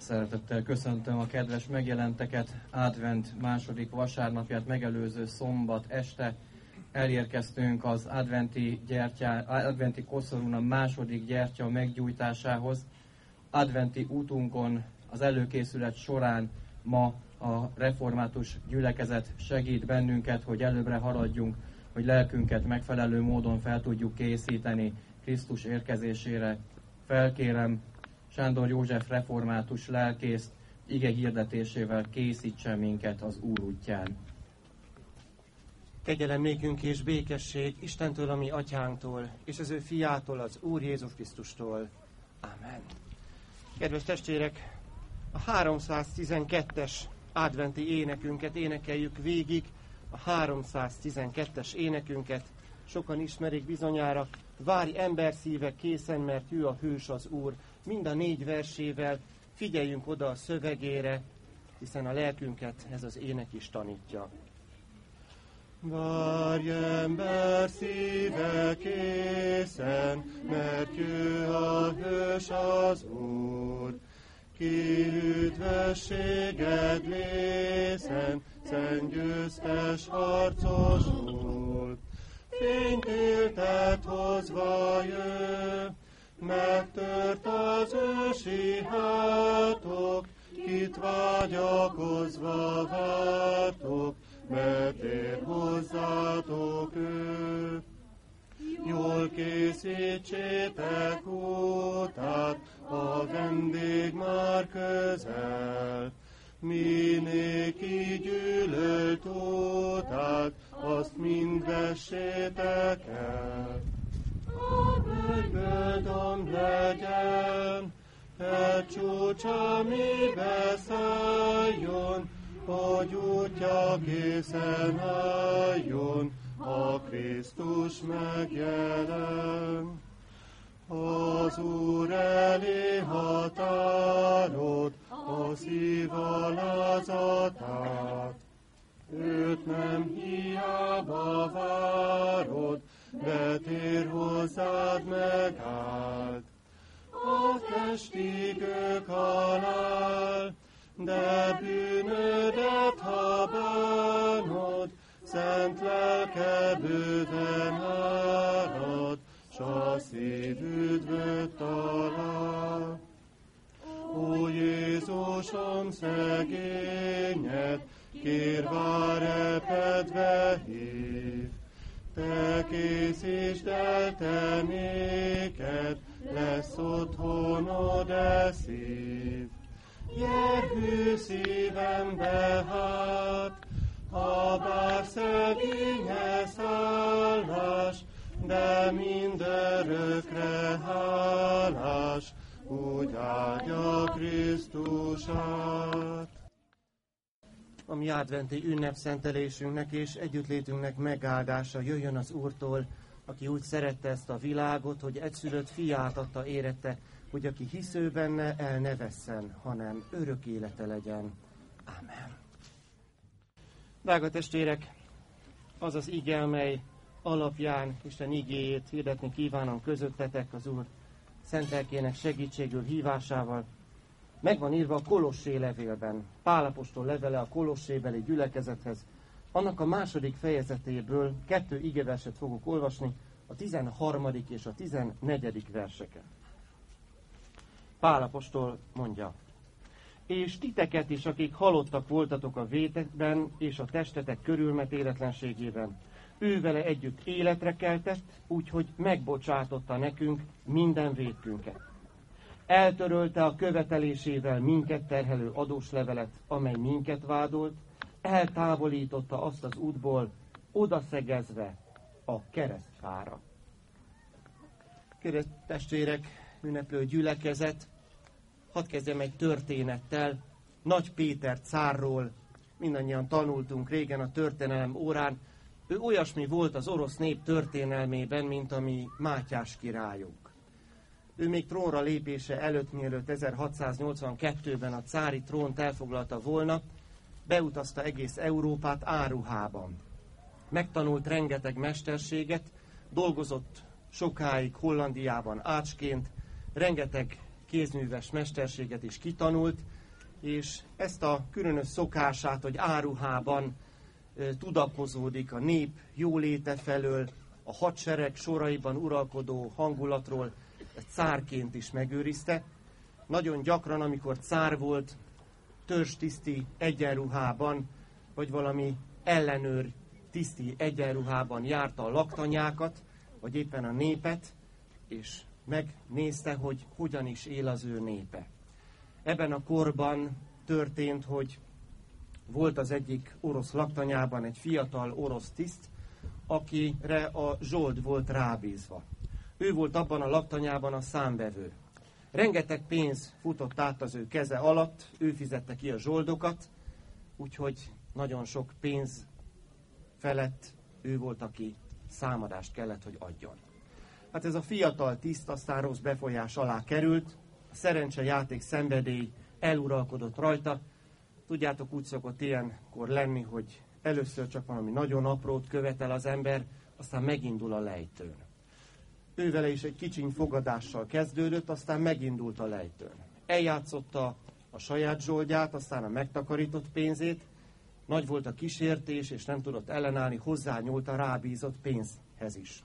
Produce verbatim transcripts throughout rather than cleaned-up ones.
Szeretettel köszöntöm a kedves megjelenteket. Advent második vasárnapját megelőző szombat este elérkeztünk az adventi, gyertyá, adventi koszorún a második gyertya meggyújtásához. Adventi útunkon az előkészület során ma a református gyülekezet segít bennünket, hogy előbbre haladjunk, hogy lelkünket megfelelő módon fel tudjuk készíteni Krisztus érkezésére. Felkérem Sándor József református lelkészt, ige hirdetésével készítsen minket az Úr útján. Kegyelem nékünk és békesség Istentől, a mi atyánktól, és az ő fiától, az Úr Jézus Krisztustól. Amen. Kedves testvérek, a háromszáztizenkettes adventi énekünket énekeljük végig, a háromszáztizenkettes énekünket. Sokan ismerik bizonyára, várj ember szíve készen, mert ő a hős az Úr. Mind a négy versével figyeljünk oda a szövegére, hiszen a lelkünket ez az ének is tanítja. Várj ember szíve készen, mert ő a hős az Úr. Ki üdvösséged lészen, szent győztes harcos Úr. Fényt éltet hozva jö, megtört az ősi hátok, kit vágyakozva vártok, mert ér hozzátok ő. Jól készítsétek útát, a vendég már közel, minéki gyűlölt útát, azt mind vessétek el. A bőgödöm legyen, e csúcsa mibe szálljon, hogy útja készen álljon, a Krisztus megjelen. Az Úr elé határod, a szív alázatát, őt nem hiába várod, de tér hozzád megállt. A testig ők halál, de bűnödet, ha bánod, szent lelke bőven árad, s a szív üdvöt talál. Ó Jézusom, szegényed, kérvá repedve hív, te készítsd el te néked, lesz otthonod e szív. Gyerhű szívembe hát, ha bár szegénye szállás, de mindörökre hálás, úgy áldja Krisztusát. A mi adventi ünnepszentelésünknek és együttlétünknek megáldása jöjjön az Úrtól, aki úgy szerette ezt a világot, hogy egyszülött fiát adta érette, hogy aki hisző benne, el ne vesszen, hanem örök élete legyen. Amen. Drága testvérek, az az ige, amely alapján Isten igéjét hirdetni kívánom közöttetek az Úr szent lelkének segítségül hívásával, meg van írva a Kolossé levélben, Pál apostol levele a kolossébeli gyülekezethez. Annak a második fejezetéből kettő igeverset fogok olvasni, a tizenharmadik és a tizennegyedik verseket. Pál apostol mondja: és titeket is, akik halottak voltatok a vétekben és a testetek körülmetéletlenségében, ő vele együtt életre keltett, úgyhogy megbocsátotta nekünk minden vétkünket. Eltörölte a követelésével minket terhelő adóslevelet, amely minket vádolt, eltávolította azt az útból, odaszegezve a keresztfára. Kedves testvérek, ünneplő gyülekezet, hadd kezdjem egy történettel. Nagy Péter cárról mindannyian tanultunk régen a történelem órán. Ő olyasmi volt az orosz nép történelmében, mint a mi Mátyás királyunk. Ő még trónra lépése előtt, mielőtt ezerhatszáznyolcvankettőben a cári trónt elfoglalta volna, beutazta egész Európát áruhában. Megtanult rengeteg mesterséget, dolgozott sokáig Hollandiában ácsként, rengeteg kézműves mesterséget is kitanult, és ezt a különös szokását, hogy áruhában e, tudakozódik a nép jóléte felől, a hadsereg soraiban uralkodó hangulatról cárként is megőrizte. Nagyon gyakran, amikor cár volt, törzstiszti egyenruhában, vagy valami ellenőr tiszti egyenruhában járta a laktanyákat, vagy éppen a népet, és megnézte, hogy hogyan is él az ő népe. Ebben a korban történt, hogy volt az egyik orosz laktanyában egy fiatal orosz tiszt, akire a zsold volt rábízva. Ő volt abban a laktanyában a számvevő. Rengeteg pénz futott át az ő keze alatt, ő fizette ki a zsoldokat, úgyhogy nagyon sok pénz felett ő volt, aki számadást kellett, hogy adjon. Hát ez a fiatal tiszt aztán rossz befolyás alá került, a szerencsejáték szenvedély eluralkodott rajta. Tudjátok, úgy szokott ilyenkor lenni, hogy először csak valami nagyon aprót követel az ember, aztán megindul a lejtőn. Ővele is egy kicsiny fogadással kezdődött, aztán megindult a lejtőn. Eljátszotta a saját zsoldját, aztán a megtakarított pénzét, nagy volt a kísértés, és nem tudott ellenállni, hozzányúlt a rábízott pénzhez is.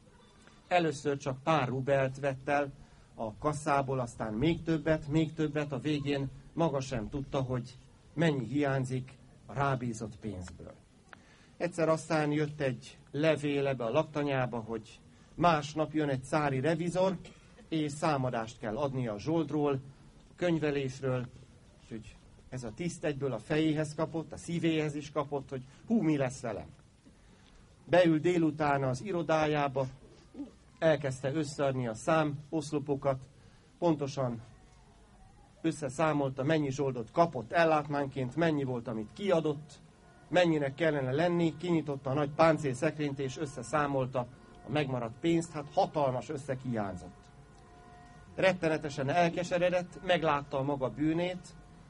Először csak pár rubelt vett el a kasszából, aztán még többet, még többet, a végén maga sem tudta, hogy mennyi hiányzik a rábízott pénzből. Egyszer aztán jött egy levél ebbe a laktanyába, hogy másnap jön egy cári revizor, és számadást kell adnia a zsoldról, a könyvelésről, úgyhogy ez a tiszt egyből a fejéhez kapott, a szívéhez is kapott, hogy hú, mi lesz velem. Beül délután az irodájába, elkezdte összeadni a számoszlopokat, pontosan összeszámolta, mennyi zsoldot kapott ellátmányként, mennyi volt, amit kiadott, mennyinek kellene lenni, kinyitotta a nagy páncélszekrényt és összeszámolta a megmaradt pénzt, hát hatalmas összeg hiányzott. Rettenetesen elkeseredett, meglátta a maga bűnét,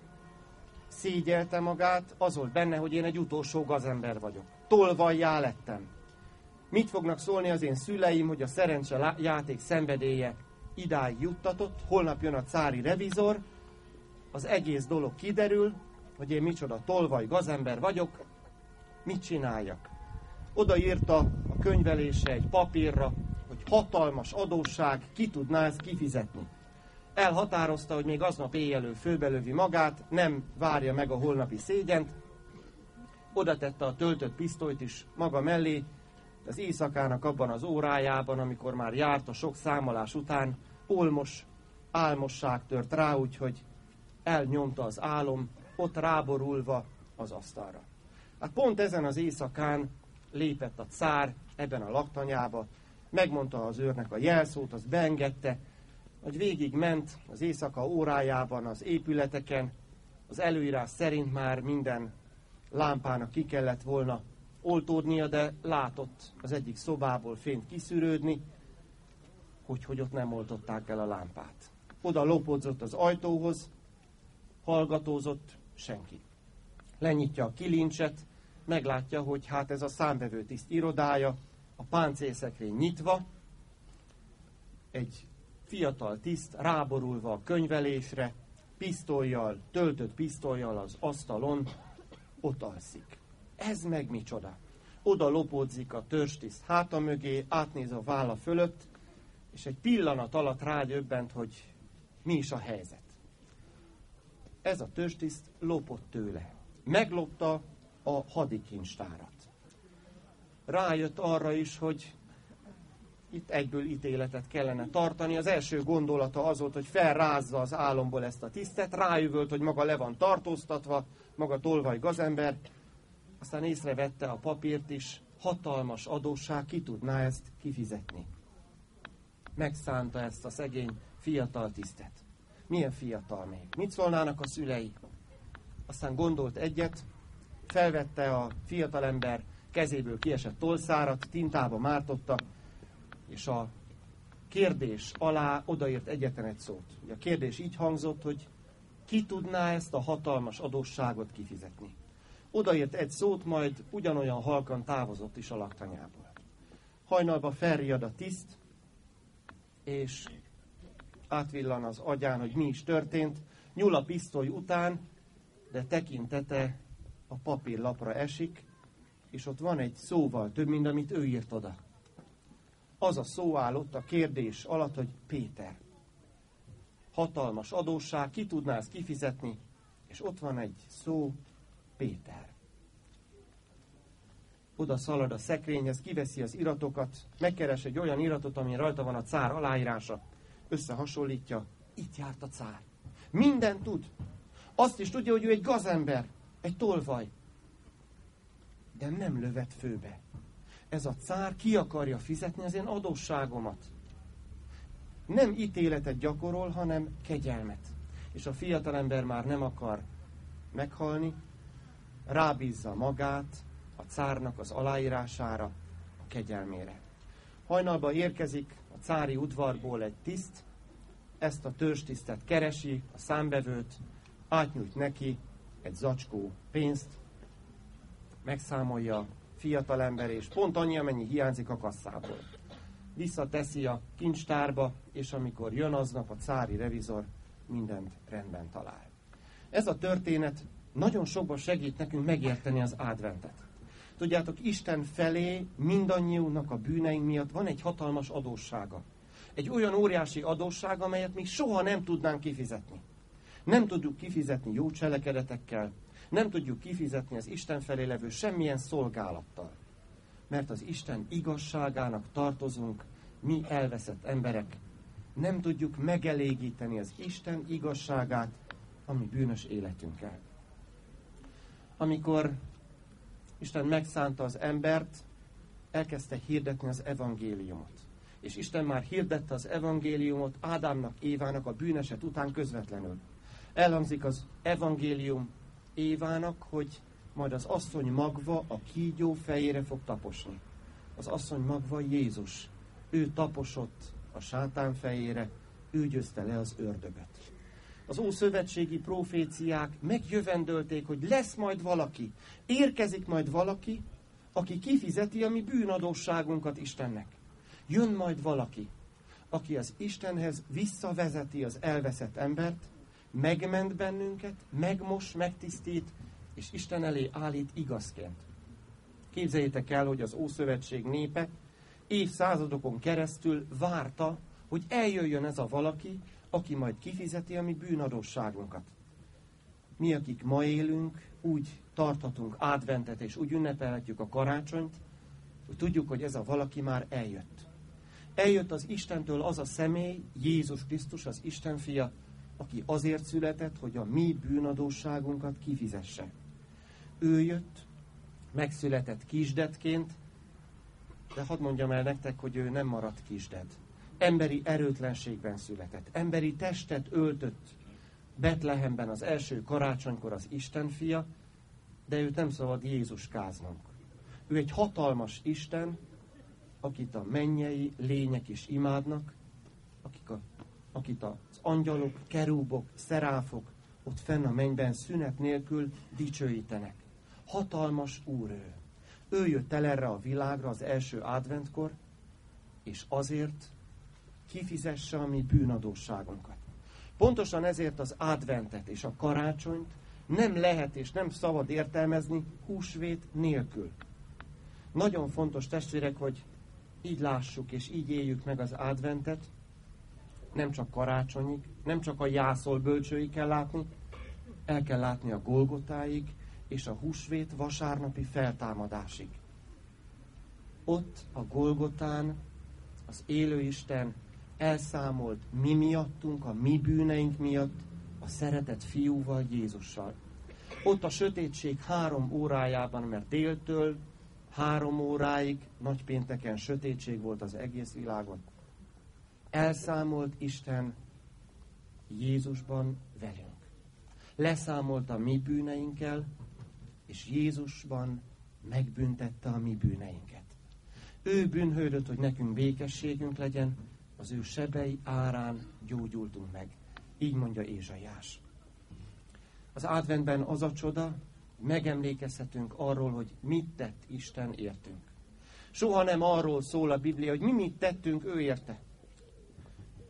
szégyelte magát, az volt benne, hogy én egy utolsó gazember vagyok. Tolvajjá lettem. Mit fognak szólni az én szüleim, hogy a szerencse játék szenvedélye idáig juttatott, holnap jön a cári revizor, az egész dolog kiderül, hogy én micsoda tolvaj gazember vagyok, mit csináljak? Odaírta a könyvelése egy papírra, hogy hatalmas adósság, ki tudná ezt kifizetni. Elhatározta, hogy még aznap éjjelő főbelövi magát, nem várja meg a holnapi szégyent, oda tette a töltött pisztolyt is maga mellé, az éjszakának abban az órájában, amikor már járt a sok számolás után, olmos álmosság tört rá, úgyhogy elnyomta az álom, ott ráborulva az asztalra. Hát pont ezen az éjszakán lépett a cár ebben a laktanyába, megmondta az őrnek a jelszót, az beengedte, hogy végig ment az éjszaka órájában az épületeken, az előírás szerint már minden lámpának ki kellett volna oltódnia, de látott az egyik szobából fényt kiszűrődni, hogy, hogy ott nem oltották el a lámpát. Oda lopódzott az ajtóhoz, hallgatózott, senki. Lenyitja a kilincset, meglátja, hogy hát ez a számvevőtiszt irodája, a páncélszekrény nyitva, egy fiatal tiszt ráborulva a könyvelésre, pisztollyal, töltött pisztollyal az asztalon, ott alszik. Ez meg micsoda? Oda lopódzik a törzstiszt háta mögé, átnéz a válla fölött, és egy pillanat alatt rádöbbent, hogy mi is a helyzet. Ez a törzstiszt lopott tőle. Meglopta a hadikincstárat. Rájött arra is, hogy itt egyből ítéletet kellene tartani. Az első gondolata az volt, hogy felrázza az álomból ezt a tisztet, rájövölt, hogy maga le van tartóztatva, maga tolvaj gazember, aztán észrevette a papírt is, hatalmas adósság, ki tudná ezt kifizetni. Megszánta ezt a szegény fiatal tisztet. Milyen fiatal még? Mit szólnának a szülei? Aztán gondolt egyet, felvette a fiatalember kezéből kiesett tollszárat, tintába mártotta, és a kérdés alá odaírt egyetlen egy szót. Ugye a kérdés így hangzott, hogy ki tudná ezt a hatalmas adósságot kifizetni. Odaírt egy szót, majd ugyanolyan halkan távozott is a laktanyából. Hajnalban felriad a tiszt, és átvillan az agyán, hogy mi is történt, nyúl a pisztoly után, de tekintete a papírlapra esik, és ott van egy szóval több, mint amit ő írt oda. Az a szó áll ott a kérdés alatt, hogy Péter. Hatalmas adósság, ki tudná ezt kifizetni? És ott van egy szó, Péter. Oda szalad a szekrényhez, kiveszi az iratokat, megkeres egy olyan iratot, amin rajta van a cár aláírása, összehasonlítja, itt járt a cár. Minden tud. Azt is tudja, hogy ő egy gazember, egy tolvaj. De nem lövet főbe. Ez a cár ki akarja fizetni az én adósságomat. Nem ítéletet gyakorol, hanem kegyelmet. És a fiatalember már nem akar meghalni, rábízza magát a cárnak az aláírására, a kegyelmére. Hajnalban érkezik a cári udvarból egy tiszt, ezt a törzstisztet keresi, a számbevőt, átnyújt neki egy zacskó pénzt, megszámolja a fiatalember, és pont annyi, amennyi hiányzik a kasszából. Visszateszi a kincstárba, és amikor jön aznap a cári revizor, mindent rendben talál. Ez a történet nagyon sokban segít nekünk megérteni az adventet. Tudjátok, Isten felé mindannyiunknak a bűneink miatt van egy hatalmas adóssága. Egy olyan óriási adósság, amelyet még soha nem tudnánk kifizetni. Nem tudjuk kifizetni jó cselekedetekkel, nem tudjuk kifizetni az Isten felé levő semmilyen szolgálattal. Mert az Isten igazságának tartozunk, mi elveszett emberek. Nem tudjuk megelégíteni az Isten igazságát a mi bűnös életünkkel. Amikor Isten megszánta az embert, elkezdte hirdetni az evangéliumot. És Isten már hirdette az evangéliumot Ádámnak, Évának a bűneset után közvetlenül. Elhangzik az evangélium Évának, hogy majd az asszony magva a kígyó fejére fog taposni. Az asszony magva Jézus. Ő taposott a sátán fejére, ő győzte le az ördögöt. Az ószövetségi proféciák megjövendölték, hogy lesz majd valaki, érkezik majd valaki, aki kifizeti a mi bűnadósságunkat Istennek. Jön majd valaki, aki az Istenhez visszavezeti az elveszett embert, megment bennünket, megmos, megtisztít, és Isten elé állít igazként. Képzeljétek el, hogy az Ószövetség népe évszázadokon keresztül várta, hogy eljöjjön ez a valaki, aki majd kifizeti a mi bűnadósságunkat. Mi, akik ma élünk, úgy tarthatunk adventet, és úgy ünnepelhetjük a karácsonyt, hogy tudjuk, hogy ez a valaki már eljött. Eljött az Istentől az a személy, Jézus Krisztus, az Isten fia, aki azért született, hogy a mi bűnadósságunkat kifizesse. Ő jött, megszületett kisdedként, de hadd mondjam el nektek, hogy ő nem maradt kisded. Emberi erőtlenségben született, emberi testet öltött Betlehemben az első karácsonykor az Isten fia, de őt nem szabad Jézuskáznunk. Ő egy hatalmas Isten, akit a mennyei lények is imádnak, akik a, akit az angyalok, kerúbok, szeráfok ott fenn a mennyben szünet nélkül dicsőítenek. Hatalmas Úr ő. Ő jött el erre a világra az első adventkor, és azért kifizesse a mi bűnadósságunkat. Pontosan ezért az adventet és a karácsonyt nem lehet és nem szabad értelmezni húsvét nélkül. Nagyon fontos, testvérek, hogy így lássuk és így éljük meg az adventet, nem csak karácsonyig, nem csak a jászol bölcsőig kell látni, el kell látni a Golgotáig és a húsvét vasárnapi feltámadásig. Ott a Golgotán az élő Isten elszámolt mi miattunk, a mi bűneink miatt, a szeretett fiúval, Jézussal. Ott a sötétség három órájában, mert déltől három óráig, nagypénteken sötétség volt az egész világon. Elszámolt Isten Jézusban velünk. Leszámolt a mi bűneinkkel, és Jézusban megbüntette a mi bűneinket. Ő bűnhődött, hogy nekünk békességünk legyen, az ő sebei árán gyógyultunk meg. Így mondja Ézsaiás. Az adventben az a csoda, megemlékezhetünk arról, hogy mit tett Isten értünk. Soha nem arról szól a Biblia, hogy mi mit tettünk ő érte.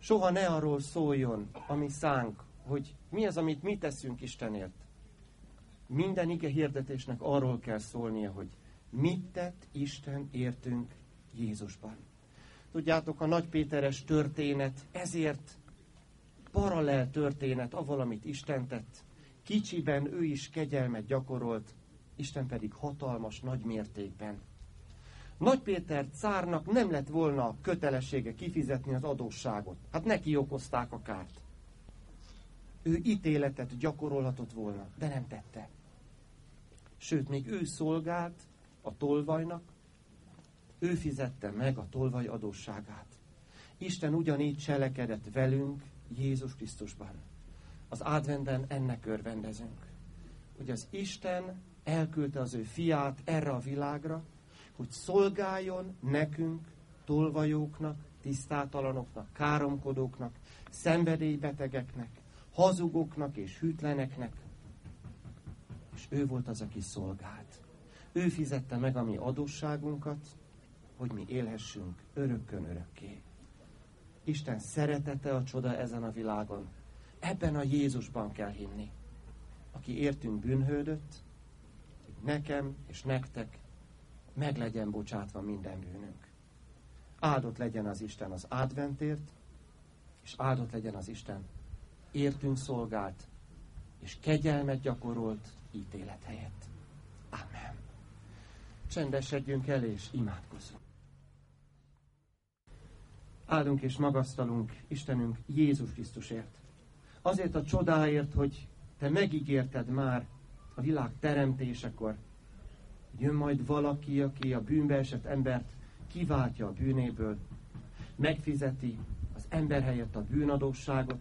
Soha ne arról szóljon a mi szánk, hogy mi az, amit mi teszünk Istenért. Minden ige hirdetésnek arról kell szólnia, hogy mit tett Isten értünk Jézusban. Tudjátok, a nagypéteres történet ezért paralel történet avval, amit Isten tett. Kicsiben ő is kegyelmet gyakorolt, Isten pedig hatalmas, nagy mértékben. Nagy Péter cárnak nem lett volna kötelessége kifizetni az adósságot. Hát neki okozták a kárt. Ő ítéletet gyakorolhatott volna, de nem tette. Sőt, még ő szolgált a tolvajnak, ő fizette meg a tolvaj adósságát. Isten ugyanígy cselekedett velünk Jézus Krisztusban. Az adventben ennek örvendezünk. Hogy az Isten elküldte az ő fiát erre a világra, hogy szolgáljon nekünk, tolvajóknak, tisztátalanoknak, káromkodóknak, szenvedélybetegeknek, hazugoknak és hűtleneknek. És ő volt az, aki szolgált. Ő fizette meg a mi adósságunkat, hogy mi élhessünk örökkön örökké. Isten szeretete a csoda ezen a világon. Ebben a Jézusban kell hinni, aki értünk bűnhődött, hogy nekem és nektek meg legyen bocsátva minden bűnünk. Áldott legyen az Isten az adventért, és áldott legyen az Isten értünk szolgált, és kegyelmet gyakorolt ítélet helyett. Amen. Csendesedjünk el, és imádkozzunk. Áldunk és magasztalunk Istenünk Jézus Krisztusért. Azért a csodáért, hogy te megígérted már a világ teremtésekor, hogy jön majd valaki, aki a bűnbe esett embert kiváltja a bűnéből, megfizeti az ember helyett a bűnadósságot,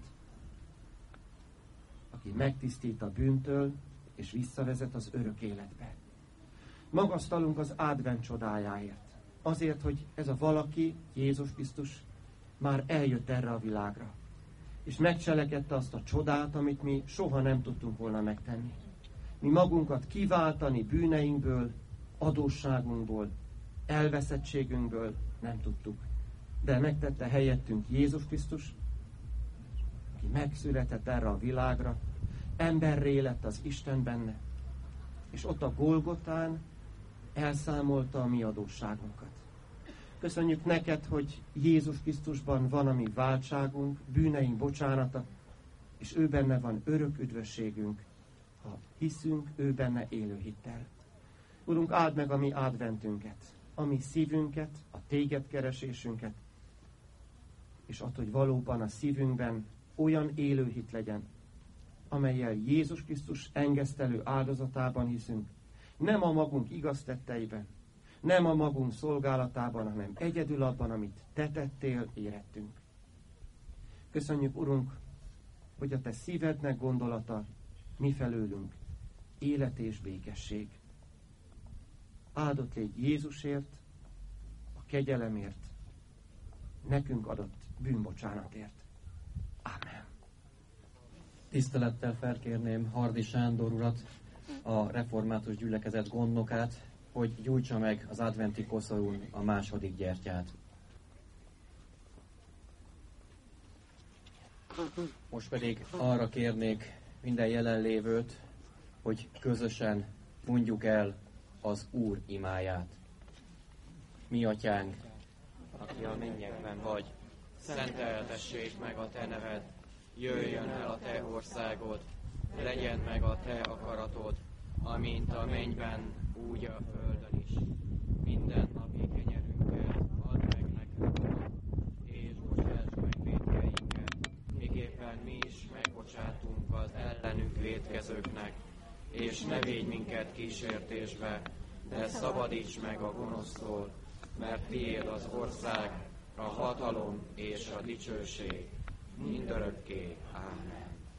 aki megtisztít a bűntől, és visszavezet az örök életbe. Magasztalunk az advent csodájáért. Azért, hogy ez a valaki, Jézus Krisztus, már eljött erre a világra. És megcselekedte azt a csodát, amit mi soha nem tudtunk volna megtenni. Mi magunkat kiváltani bűneinkből, adósságunkból, elveszettségünkből nem tudtuk. De megtette helyettünk Jézus Krisztus, aki megszületett erre a világra, emberré lett az Isten benne, és ott a Golgotán elszámolta a mi adósságunkat. Köszönjük neked, hogy Jézus Krisztusban van a mi váltságunk, bűneink bocsánata, és ő benne van örök üdvösségünk, ha hiszünk ő benne élő hittel. Urunk, áld meg a mi adventünket, a mi szívünket, a téged keresésünket, és add, hogy valóban a szívünkben olyan élő hit legyen, amellyel Jézus Krisztus engesztelő áldozatában hiszünk, nem a magunk igaz tetteiben, nem a magunk szolgálatában, hanem egyedül abban, amit te tettél, érettünk. Köszönjük, Urunk, hogy a te szívednek gondolata mi felőlünk élet és békesség. Áldott légy Jézusért, a kegyelemért, nekünk adott bűnbocsánatért. Amen. Tisztelettel felkérném Hardy Sándor urat, a református gyülekezet gondnokát, hogy gyújtsa meg az adventi koszorún a második gyertyát. Most pedig arra kérnék minden jelenlévőt, hogy közösen mondjuk el az Úr imáját. Mi atyánk, aki a mennyekben vagy, szenteltessék meg a te neved, jöjjön el a te országod, legyen meg a te akaratod, amint a mennyben, úgy a földön is. Minden napi kenyerünket add meg nekünk ma, és bocsáss meg vétkeinket, miképpen mi is megbocsátunk az ellenünk vétkezőknek, és ne védj minket kísértésbe, de szabadíts meg a gonosztól, mert tiéd az ország, a hatalom és a dicsőség, mindörökké. Ámen.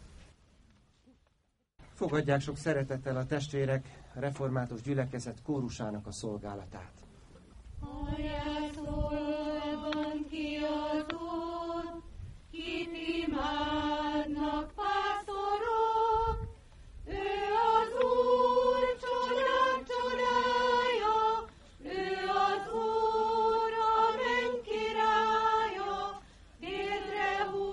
Fogadják sok szeretettel a testvérek református gyülekezet kórusának a szolgálatát. Halljászolban kiadott, kit imádnak pásztorok, ő az Úr csodák csodája, ő az Úr a menny királya, térdre húz.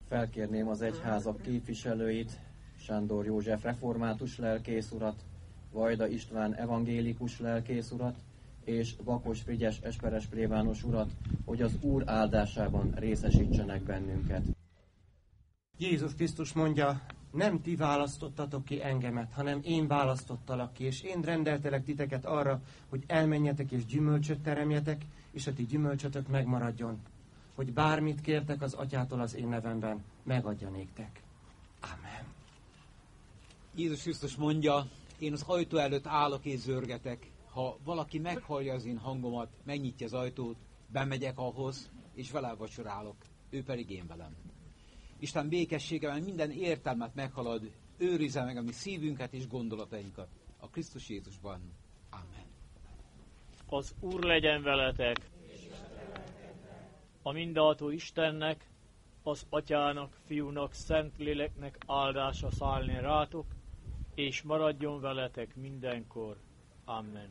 Felkérném az egyházak képviselőit, Sándor József református lelkész urat, Vajda István evangélikus lelkész urat, és Bakos Frigyes esperes plébános urat, hogy az Úr áldásában részesítsenek bennünket. Jézus Krisztus mondja, nem ti választottatok ki engemet, hanem én választottalak ki, és én rendeltelek titeket arra, hogy elmenjetek és gyümölcsöt teremjetek, és a ti gyümölcsötök megmaradjon, hogy bármit kértek az Atyától az én nevemben, megadja néktek. Amen. Jézus Krisztus mondja, én az ajtó előtt állok és zörgetek. Ha valaki meghallja az én hangomat, megnyitja az ajtót, bemegyek ahhoz, és vele vacsorálok, ő pedig én velem. Isten békessége, minden értelmet meghalad, őrizze meg a mi szívünket és gondolatainkat a Krisztus Jézusban. Amen. Az Úr legyen veletek, a mindenható Istennek, az Atyának, Fiúnak, Szentléleknek áldása szállni rátok, és maradjon veletek mindenkor. Amen.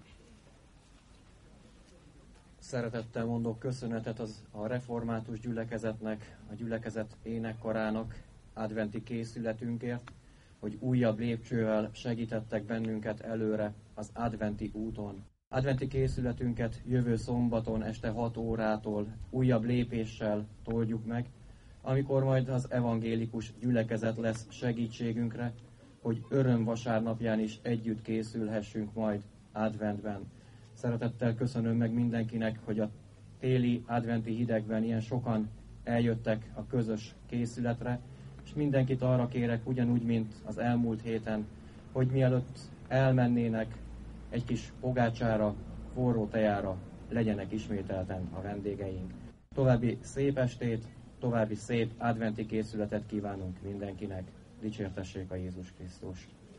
Szeretettel mondok köszönetet az, a református gyülekezetnek, a gyülekezet énekkarának, adventi készületünkért, hogy újabb lépcsővel segítettek bennünket előre az adventi úton. Adventi készületünket jövő szombaton este hat órától újabb lépéssel toldjuk meg, amikor majd az evangélikus gyülekezet lesz segítségünkre, hogy örömvasárnapján is együtt készülhessünk majd adventben. Szeretettel köszönöm meg mindenkinek, hogy a téli adventi hidegben ilyen sokan eljöttek a közös készületre, és mindenkit arra kérek, ugyanúgy, mint az elmúlt héten, hogy mielőtt elmennének egy kis pogácsára, forró tejára, legyenek ismételten a vendégeink. További szép estét, további szép adventi készületet kívánunk mindenkinek. Dicsértessék a Jézus Krisztus!